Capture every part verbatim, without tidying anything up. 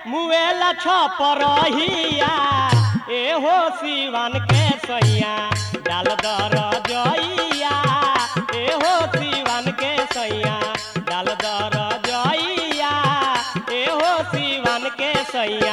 मुएला छपरहिया ए हो सिवन के सैया डाल दर जइया ए हो सिवन के सैया डाल दर जइया ए हो सिवन के सैया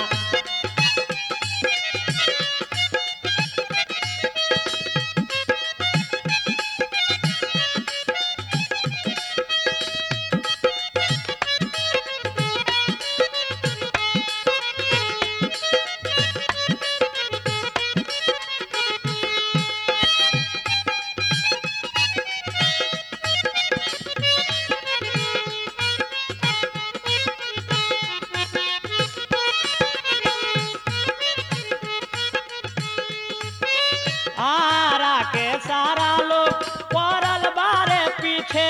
आरा के सारा लोग पड़ल बारे पीछे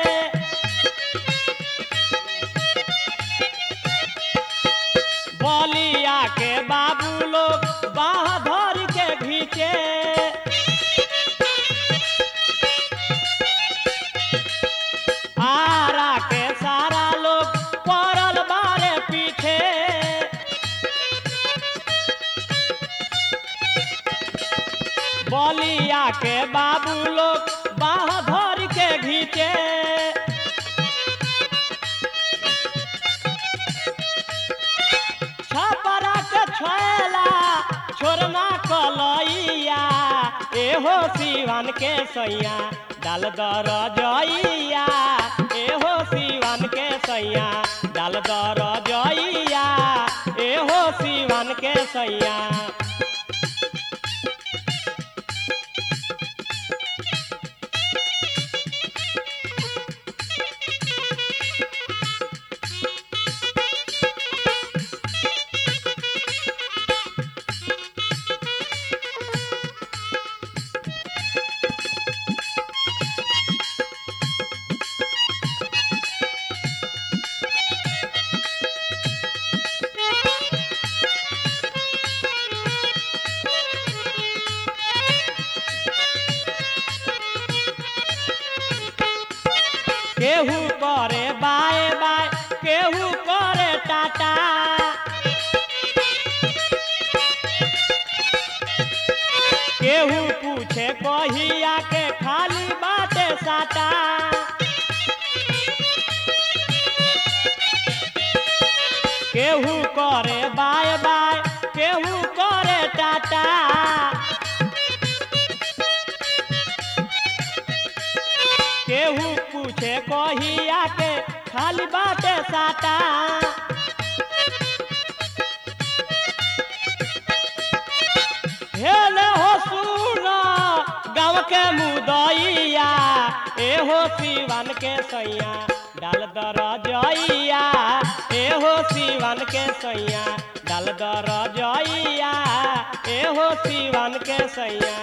बलिया के बाबू लोग बाह धर के घीचे आरा के सारा लोग पड़ल बारे पीछे बलिया के बाबू लोग बाह धर के घीचे छपरा के छोला छोरना कलैया ए हो सिवन के सैया डाल दर जइया ए हो सिवन के सैया डाल दर जइया ए हो सिवन के सैया केहू करे बाए बाए केहू करे टाटा केहू पूछे कहिया के खाली बाटे साटा केहू करे बाए बाए केहू करे टाटा केहू पूछे कहिया के खाली बाटे साटा हेले हो सुन गाँव के मुदैया ए हो सिवन के सैया डाल दर जइया ए हो सिवन के सैया डाल दर जइया ए हो सिवन के सैया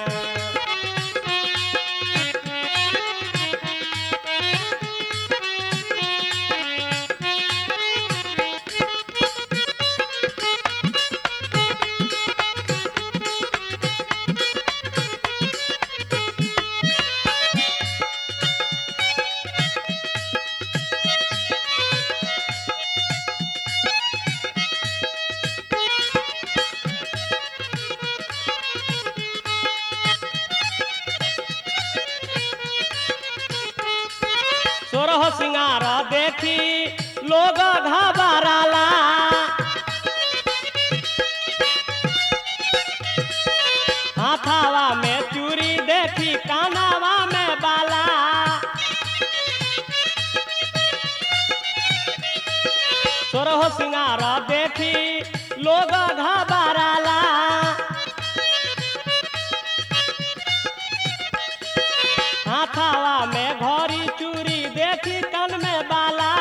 सोरह सिंगार देखी लोग घबराला हाथावा में चूड़ी देखी कानावा में बाला सोरह सिंगार देखी लोग घबराला हाथावा में घड़ी चूड़ी देखी कान में बाला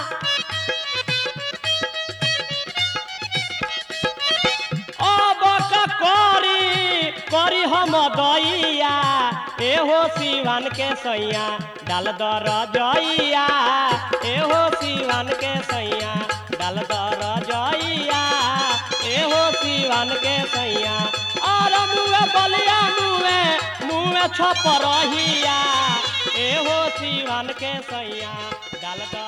अब करी करी हम दैया ए हो सिवन के सैया डाल दर जइया ए हो सिवन के सैया डाल दर जइया ए हो सिवन के सैया और मुँह बलिया मुँह मुँह छपरहिया ए हो सिवन के सैया डाल दर